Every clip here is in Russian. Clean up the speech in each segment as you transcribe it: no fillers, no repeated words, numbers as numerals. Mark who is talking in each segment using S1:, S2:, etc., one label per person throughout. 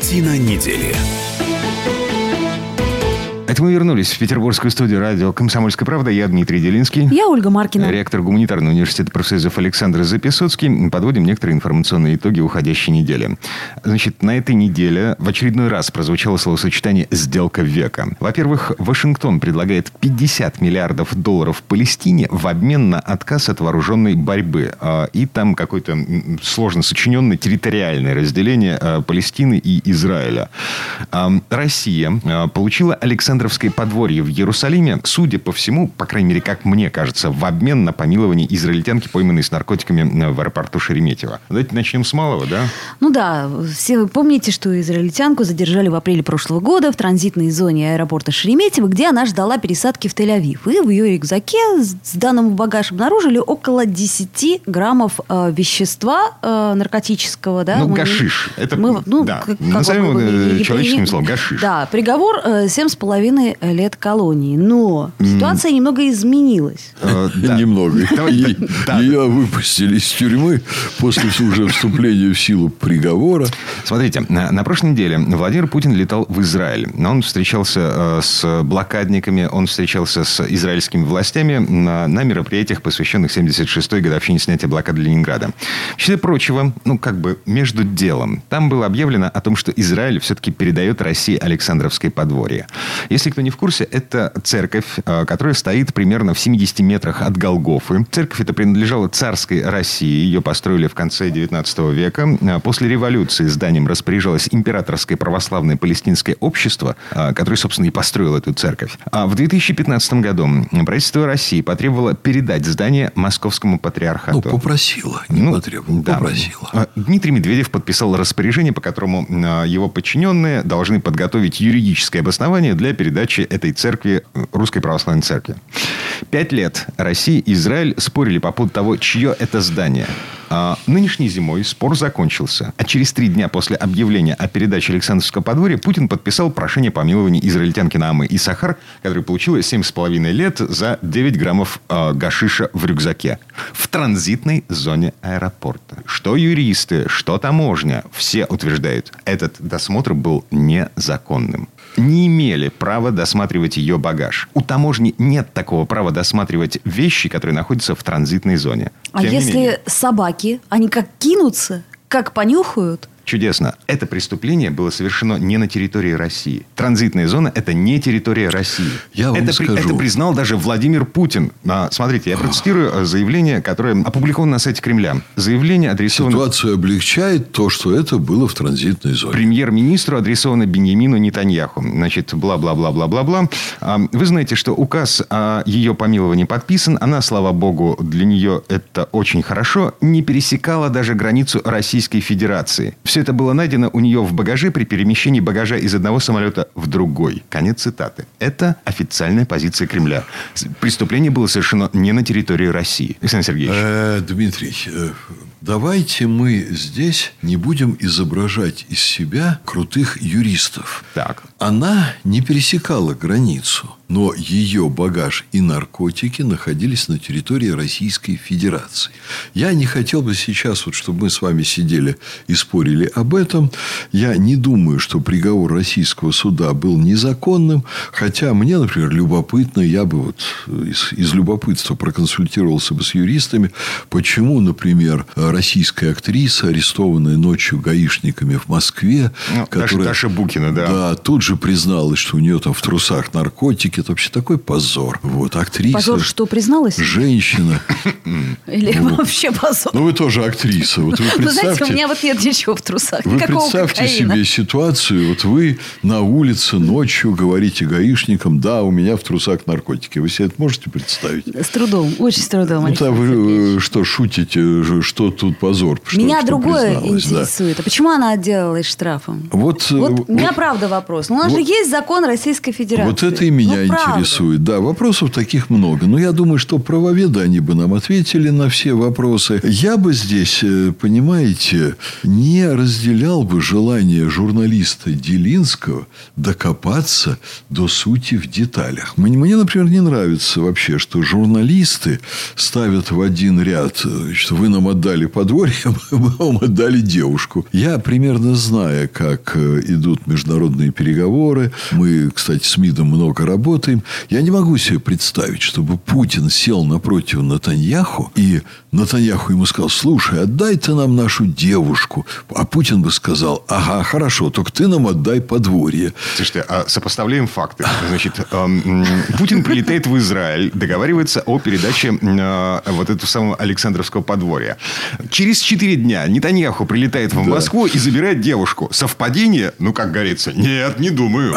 S1: Картина недели.
S2: Это мы вернулись в петербургскую студию радио «Комсомольская правда». Я Дмитрий Делинский.
S3: Я Ольга Маркина.
S2: Ректор гуманитарного университета профсоюзов Александр Записоцкий. Подводим некоторые информационные итоги уходящей недели. Значит, на этой неделе в очередной раз прозвучало словосочетание «сделка века». Во-первых, Вашингтон предлагает $50 миллиардов Палестине в обмен на отказ от вооруженной борьбы. И там какое-то сложно сочиненное территориальное разделение Палестины и Израиля. Россия получила Александровское подворье в Иерусалиме, судя по всему, по крайней мере, как мне кажется, в обмен на помилование израильтянки, пойманной с наркотиками в аэропорту Шереметьево. Давайте начнем с малого, да?
S3: Ну да, все вы помните, что израильтянку задержали в апреле прошлого года в транзитной зоне аэропорта Шереметьево, где она ждала пересадки в Тель-Авив. И в ее рюкзаке с данным в багаж обнаружили около 10 граммов вещества наркотического. Да?
S2: Гашиш. Это, назовем его человеческим словом, гашиш.
S3: Да, приговор 7,5 лет колонии. Но ситуация немного изменилась.
S4: Немного. Ее выпустили из тюрьмы после уже вступления в силу приговора.
S2: Смотрите, на прошлой неделе Владимир Путин летал в Израиль. Он встречался с блокадниками, он встречался с израильскими властями на мероприятиях, посвященных 76-й годовщине снятия блокады Ленинграда. В числе прочего, между делом, там было объявлено о том, что Израиль все-таки передает России Александровское подворье. Если кто не в курсе, это церковь, которая стоит примерно в 70 метрах от Голгофы. Церковь эта принадлежала царской России. Ее построили в конце 19 века. После революции зданием распоряжалось Императорское православное палестинское общество, которое, собственно, и построило эту церковь. А в 2015 году правительство России потребовало передать здание Московскому патриархату.
S4: Попросило, не потребовало,
S2: да.
S4: Попросило.
S2: Дмитрий Медведев подписал распоряжение, по которому его подчиненные должны подготовить юридическое обоснование для передачи этой церкви Русской Православной Церкви. 5 лет Россия и Израиль спорили по поводу того, чье это здание. Нынешней зимой спор закончился. А через 3 дня после объявления о передаче Александровского подворья Путин подписал прошение помилования израильтянки Наамы Исахар, которая получила 7,5 лет за 9 граммов гашиша в рюкзаке. В транзитной зоне аэропорта. Что юристы, что таможня, все утверждают, этот досмотр был незаконным. Не имели права досматривать ее багаж. У таможни нет такого права досматривать вещи, которые находятся в транзитной зоне.
S3: А если собаки, они как кинутся, как понюхают?
S2: Чудесно. Это преступление было совершено не на территории России. Транзитная зона – это не территория России. Это признал даже Владимир Путин. Смотрите, я процитирую заявление, которое опубликовано на сайте Кремля. Заявление адресовано...
S4: Ситуацию облегчает то, что это было в транзитной зоне.
S2: Премьер-министру адресовано Беньямину Нетаньяху. Значит, бла-бла-бла-бла-бла-бла. Вы знаете, что указ о ее помиловании подписан. Она, слава богу, для нее это очень хорошо, не пересекала даже границу Российской Федерации. Все это было найдено у нее в багаже при перемещении багажа из одного самолета в другой. Конец цитаты. Это официальная позиция Кремля. Преступление было совершено не на территории России. Александр Сергеевич.
S4: Дмитрий, давайте мы здесь не будем изображать из себя крутых юристов.
S2: Так.
S4: Она не пересекала границу, но ее багаж и наркотики находились на территории Российской Федерации. Я не хотел бы сейчас, чтобы мы с вами сидели и спорили об этом. Я не думаю, что приговор российского суда был незаконным. Хотя мне, например, любопытно, я бы из любопытства проконсультировался бы с юристами, почему, например, российская актриса, арестованная ночью гаишниками в Москве, которая...
S2: Даша Букина, да.
S4: Да, тут же призналась, что у нее там в трусах наркотики. Это вообще такой позор. Актриса.
S3: Позор, что призналась?
S4: Женщина.
S3: Или вообще позор?
S4: Вы тоже актриса. Вы
S3: знаете, у меня нет ничего в трусах.
S4: Вы представьте себе ситуацию. Вы на улице ночью говорите гаишникам: да, у меня в трусах наркотики. Вы себе это можете представить?
S3: С трудом. Очень с трудом.
S4: Вы что, шутите? Что тут позор?
S3: Меня другое интересует. А почему она отделалась штрафом? Вот у меня правда вопрос. У нас же есть закон Российской Федерации.
S4: Вот это и меня интересует. Да, вопросов таких много. Но я думаю, что правоведы, они бы нам ответили на все вопросы. Я бы здесь, понимаете, не разделял бы желание журналиста Делинского докопаться до сути в деталях. Мне, например, не нравится вообще, что журналисты ставят в один ряд, что вы нам отдали подворье, мы вам отдали девушку. Я примерно знаю, как идут международные переговоры. Мы, кстати, с МИДом много работаем. Я не могу себе представить, чтобы Путин сел напротив Нетаньяху, и Нетаньяху ему сказал: слушай, отдай ты нам нашу девушку. А Путин бы сказал: ага, хорошо, только ты нам отдай подворье.
S2: Слушайте, сопоставляем факты. Значит, Путин прилетает в Израиль, договаривается о передаче вот этого самого Александровского подворья. Через 4 дня Нетаньяху прилетает в Москву и забирает девушку. Совпадение? Ну, как говорится, нет, не думаю.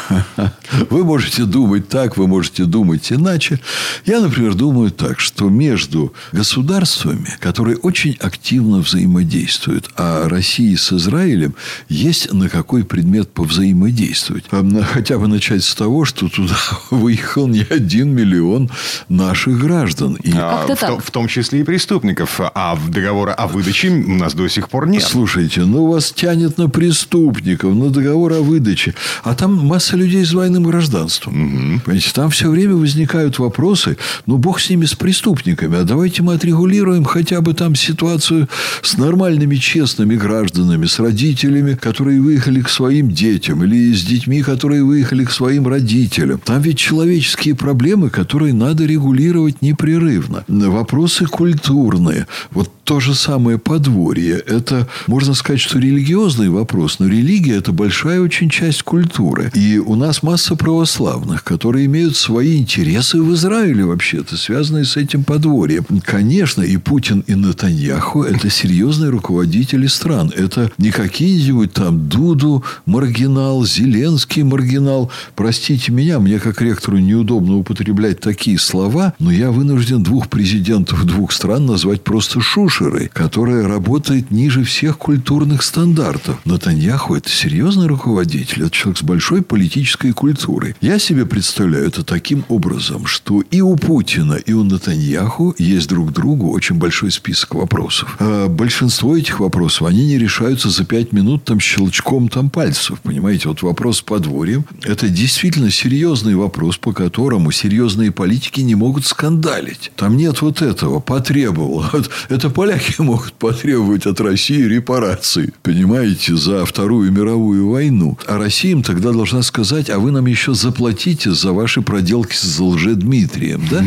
S4: Вы можете думать так, вы можете думать иначе. Я, например, думаю так, что между государствами, которые очень активно взаимодействуют, а России с Израилем есть на какой предмет повзаимодействовать. Хотя бы начать с того, что туда выехал не 1 миллион наших граждан. И...
S2: в том числе и преступников. А договора о выдаче у нас до сих пор нет.
S4: Слушайте, ну вас тянет на преступников, на договор о выдаче. А там масса людей с двойным гражданством. Понимаете, там все время возникают вопросы. Ну, бог с ними, с преступниками. А давайте мы отрегулируем хотя бы там ситуацию с нормальными, честными гражданами, с родителями, которые выехали к своим детям, или с детьми, которые выехали к своим родителям. Там ведь человеческие проблемы, которые надо регулировать непрерывно. Вопросы культурные. Вот то же самое подворье. Это, можно сказать, что религиозный вопрос. Но религия – это большая очень часть культуры. И у нас масса православных, которые имеют свои интересы в Израиле вообще-то, связанные с этим подворьем. Конечно, и Путин, и Нетаньяху – это серьезные руководители стран. Это не какие-нибудь там Дуду маргинал, Зеленский маргинал. Простите меня, мне как ректору неудобно употреблять такие слова, но я вынужден 2 президентов 2 стран назвать просто шушерой, которая работает ниже всех культурных стандартов. Нетаньяху – это серьезный руководитель, это человек с большой политической культурой. Я себе представляю это таким образом, что и у Путина, и у Нетаньяху есть друг к другу очень большой список вопросов. А большинство этих вопросов, они не решаются за 5 минут там щелчком там пальцев. Понимаете, вот вопрос с подворьем – это действительно серьезный вопрос, по которому серьезные политики не могут скандалить. Там нет вот этого «потребовал». Это поляки могут потребовать от России репараций, понимаете, за Вторую мировую войну. А Россия им тогда должна сказать: а вы нам еще заплатите за ваши проделки с Лжедмитрием, да?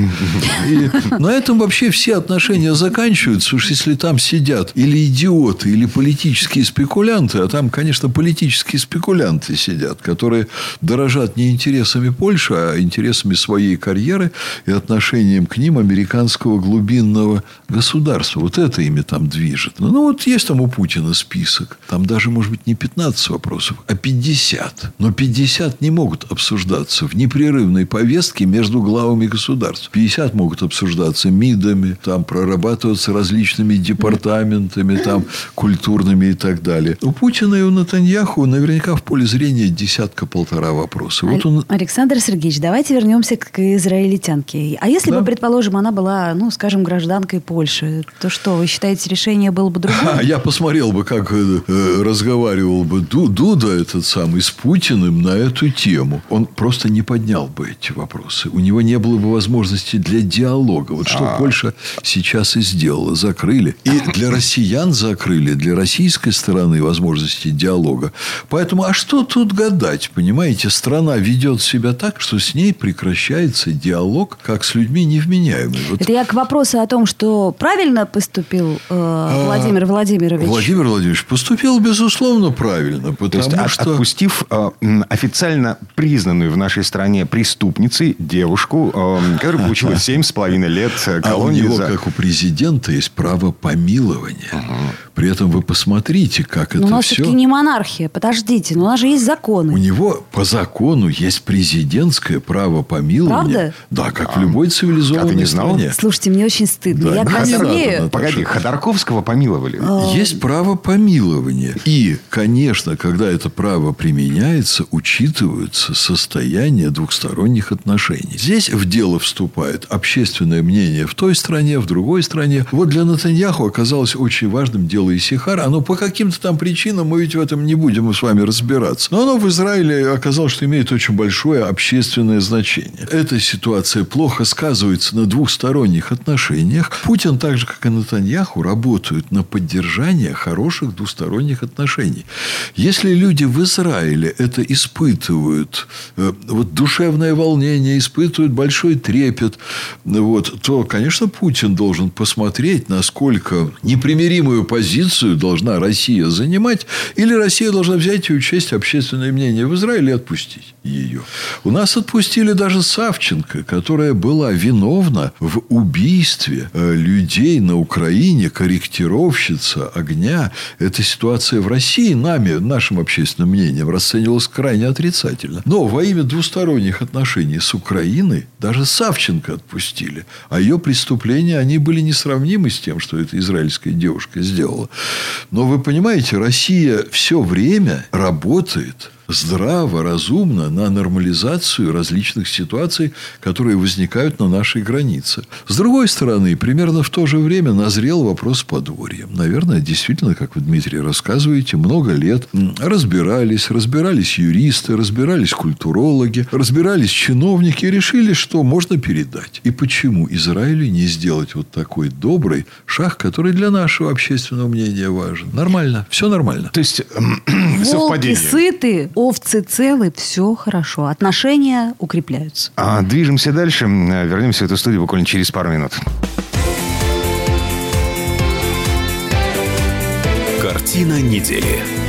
S4: И на этом вообще все отношения заканчиваются. Уж если там сидят или идиоты, или политические спекулянты, а там, конечно, политические спекулянты сидят, которые дорожат не интересами Польши, а интересами своей карьеры и отношением к ним американского глубинного государства. Вот это ими там движет. Ну, вот есть там у Путина список. Там даже, может быть, не 15 вопросов, а 50. Но 50 не могут обсуждаться в непрерывной повестке между главами государств. 50 могут обсуждаться МИДами, там прорабатываться различными департаментами, там культурными и так далее. У Путина и у Нетаньяху наверняка в поле зрения 10-1,5 вопроса. Вот он...
S3: Александр Сергеевич, давайте вернемся к израильтянке. А если бы, предположим, она была, ну, скажем, гражданкой Польши, то что, вы считаете, решение было бы другое?
S4: Я посмотрел бы, как разговаривал бы Дуда этот самый с Путиным на эту тему. Он просто не поднял бы эти вопросы. У него не было бы возможности для диалога. Вот что Польша сейчас и сделала. Закрыли. И для россиян закрыли, для российской стороны возможности диалога. Поэтому, а что тут гадать? Понимаете, страна ведет себя так, что с ней прекращается диалог, как с людьми невменяемыми. Вот.
S3: Это я к вопросу о том, что правильно поступил Владимир Владимирович.
S4: Владимир Владимирович поступил, безусловно, правильно. Потому что...
S2: Отпустив официально признанную в нашей стране преступницей девушку, которая получила 7,5 лет колонии.
S4: А у него, как у президента, есть право помилования. При этом вы посмотрите, как
S3: Но
S4: это
S3: у нас
S4: все...
S3: все-таки не монархия. Подождите, но у нас же есть законы.
S4: У него по закону есть президентское право помилования.
S3: Правда?
S4: Да, как в любой цивилизованной
S2: не знал?
S4: стране.
S3: Слушайте, мне очень стыдно.
S4: Да,
S3: Я
S4: не
S3: краснею.
S4: надо.
S2: Погоди, Ходорковского помиловали.
S4: Есть право помилования. И, конечно, когда это право применяется, учитываются состояние двухсторонних отношений. Здесь в дело вступает общественное мнение в той стране, в другой стране. Вот для Нетаньяху оказалось очень важным дело Исихар. Оно по каким-то там причинам, мы ведь в этом не будем с вами разбираться. Но оно в Израиле оказалось, что имеет очень большое общественное значение. Эта ситуация плохо сказывается на двухсторонних отношениях. Путин, так же, как и Нетаньяху, работают на поддержание хороших двусторонних отношений. Если люди в Израиле это испытывают, вот душевное волнение, испытывают большой трепет, вот, то, конечно, Путин должен посмотреть, насколько непримиримую позицию должна Россия занимать, или Россия должна взять и учесть общественное мнение в Израиле и отпустить ее. У нас отпустили даже Савченко, которая была виновна в убийстве людей на Украине, корректировщица огня. Эта ситуация в России нашим общественным мнением расценивалась крайне отрицательно. Но во имя двусторонних отношений с Украиной даже Савченко отпустили. А ее преступления, они были несравнимы с тем, что эта израильская девушка сделала. Но вы понимаете, Россия все время работает здраво, разумно на нормализацию различных ситуаций, которые возникают на нашей границе. С другой стороны, примерно в то же время назрел вопрос с подворьем. Наверное, действительно, как вы, Дмитрий, рассказываете, много лет разбирались юристы, разбирались культурологи, разбирались чиновники и решили, что можно передать. И почему Израилю не сделать вот такой добрый шаг, который для нашего общественного мнения важен? Нормально. Все нормально.
S2: То есть,
S3: Волки
S2: совпадение.
S3: сыты, овцы целы, все хорошо. Отношения укрепляются.
S2: Движемся дальше. Вернемся в эту студию буквально через пару минут.
S1: Картина недели.